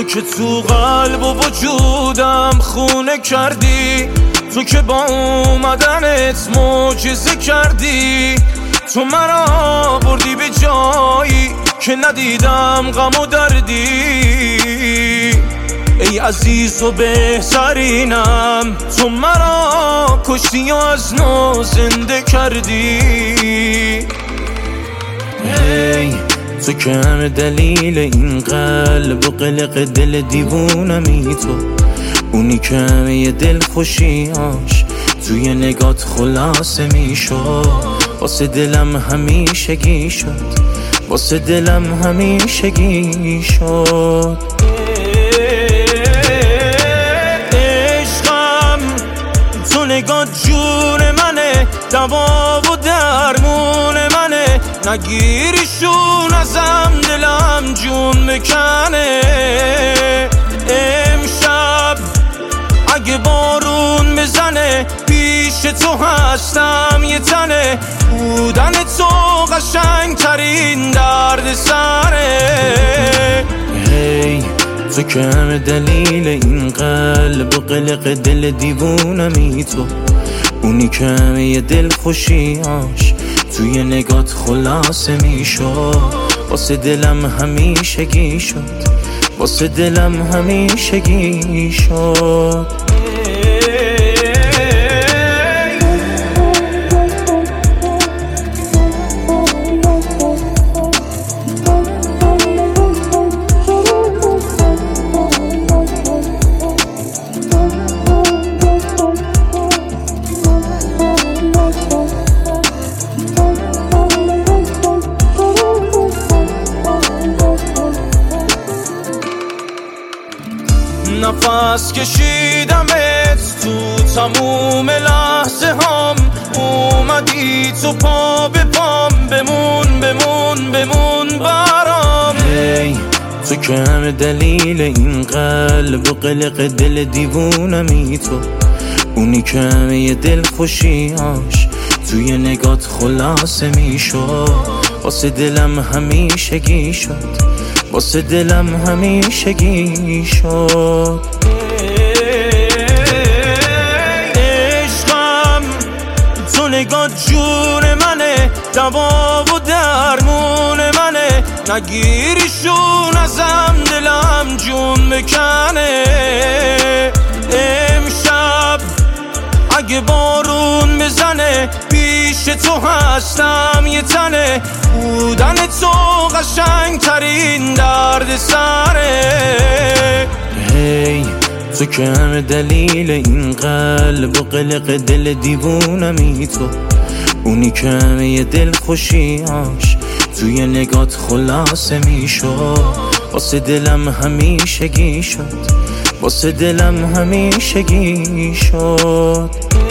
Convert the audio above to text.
که تو قلب و وجودم خونه کردی، تو که با اومدنت معجزه کردی. تو مرا بردی به جایی که ندیدم غم و دردی. ای عزیز و بهترینم، تو مرا کشتی و از نو زنده کردی. ای تو که همه دلیل این قلب و قلق دل دیوونمی، تو اونی که همه دل خوشیاش توی نگات خلاصه میشد. واسه دلم همیشگی شد، واسه دلم همیشگی شد. عشقم تو نگات جون منه، دوا و درمون منه. نگیریشون ازم دلم جون بکنه. امشب اگه بارون بزنه پیش تو هستم یه تنه. بودن تو قشنگ ترین درد سره. هی تو که همه دلیل این قلب و قلق دل دیوونمی، تو اونی که همه دل خوشیاش توی نگات خلاصه میشد. واسه دلم همیشگی شد، واسه دلم همیشگی شد. نفس کشیدمت تو تموم لحظه هام. اومدی تو پا به پام، بمون بمون بمون برام. هی تو که همه دلیل این قلب و قلق دل دیوونمی، تو اونی که همه دل خوشیاش توی نگات خلاصه میشد. واسه دلم همیشگی شد، واسه دلم همیشگی شد. عشقم تو نگات جون منه، دوا و درمون منه. نگیریشون ازم دلم جون بکنه. امشب اگه بارون بزنه پیش تو هستم یه تنه. بودن تو قشنگ ترین درد سره. هی تو که همه دلیل این قلب و قلق دل دیوونمی، تو اونی که همه دل خوشیاش توی نگات خلاصه میشد. واسه دلم همیشگی شد، واسه دلم همیشگی شد.